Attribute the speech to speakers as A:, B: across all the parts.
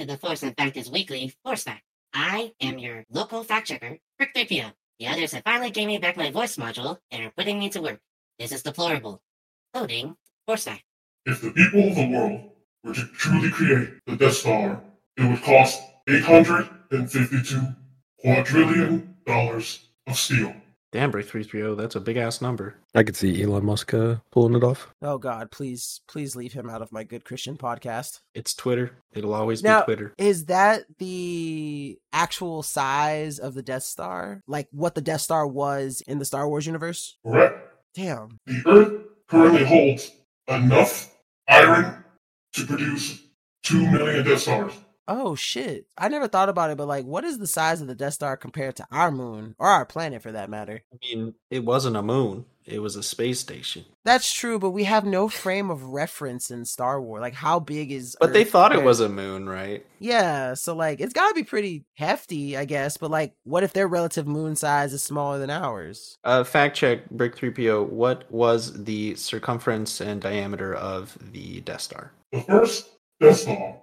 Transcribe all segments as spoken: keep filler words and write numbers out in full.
A: the Force and Factors Weekly Force Fact. I am your local fact checker, Rick three P O. The others have finally gave me back my voice module and are putting me to work. This is deplorable. Loading Force Fact.
B: If the people of the world were to truly create the Death Star, it would cost eight hundred fifty-two quadrillion dollars of steel.
C: Damn, Break three three zero, that's a big-ass number.
D: I could see Elon Musk uh, pulling it off.
E: Oh, God, please, please leave him out of my Good Christian podcast.
C: It's Twitter. It'll always
E: Now,
C: be Twitter.
E: Is that the actual size of the Death Star? Like what the Death Star was in the Star Wars universe?
B: Correct.
E: Damn.
B: The Earth currently holds enough iron to produce two million Death Stars.
E: Oh, shit. I never thought about it, but like, what is the size of the Death Star compared to our moon, or our planet for that matter?
C: I mean, it wasn't a moon. It was a space station.
E: That's true, but we have no frame of reference in Star Wars. Like, how big is
C: But
E: Earth
C: they thought it
E: compared-
C: was a moon, right?
E: Yeah, so like, it's gotta be pretty hefty, I guess, but like, what if their relative moon size is smaller than ours?
C: Uh, fact check, Brick three P O, what was the circumference and diameter of the Death Star?
B: The first Death Star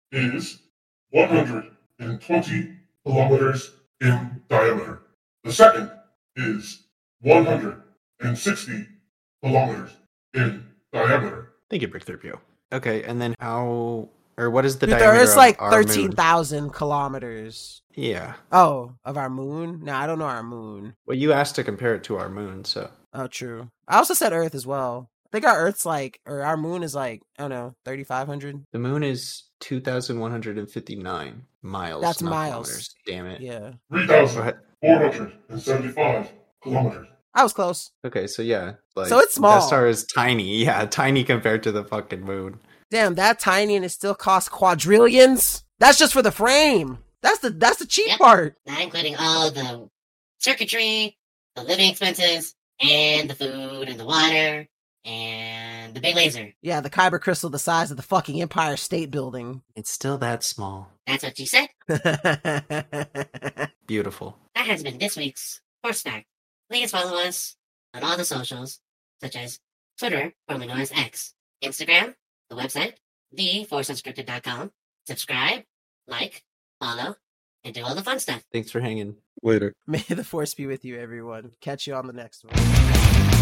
B: is one hundred twenty kilometers in diameter. The second is one hundred sixty kilometers in diameter.
C: Thank you, Brick three P O. Okay, and then how, or what is the
E: Dude,
C: diameter
E: Earth's
C: of
E: like
C: our
E: thirteen
C: moon?
E: thousand kilometers.
C: Yeah.
E: Oh, of our moon? No, I don't know our moon.
C: Well, you asked to compare it to our moon, so.
E: Oh, true. I also said Earth as well. I think our Earth's like, or our moon is like, I don't know, thirty-five hundred?
C: The moon is two thousand one hundred fifty-nine miles.
E: That's
C: not
E: miles.
C: kilometers. Damn it.
E: Yeah.
B: three
C: Go
B: thousand
C: ahead.
B: four hundred seventy-five kilometers.
E: I was close.
C: Okay, so yeah. Like,
E: So it's small.
C: Death Star is tiny. Yeah, tiny compared to the fucking moon.
E: Damn, that tiny and it still costs quadrillions? That's just for the frame. That's the that's the cheap
A: Yep.
E: part.
A: Not including all the circuitry, the living expenses, and the food and the water, and the big laser.
E: Yeah, the kyber crystal the size of the fucking Empire State Building.
C: It's still that small.
A: That's what you said.
C: Beautiful.
A: That has been this week's Force Fact. Please follow us on all the socials, such as Twitter, formerly known as X, Instagram, the website, the force unscripted dot com. Subscribe, like, follow, and do all the fun stuff.
C: Thanks for hanging.
D: Later.
E: May the force be with you, everyone. Catch you on the next one.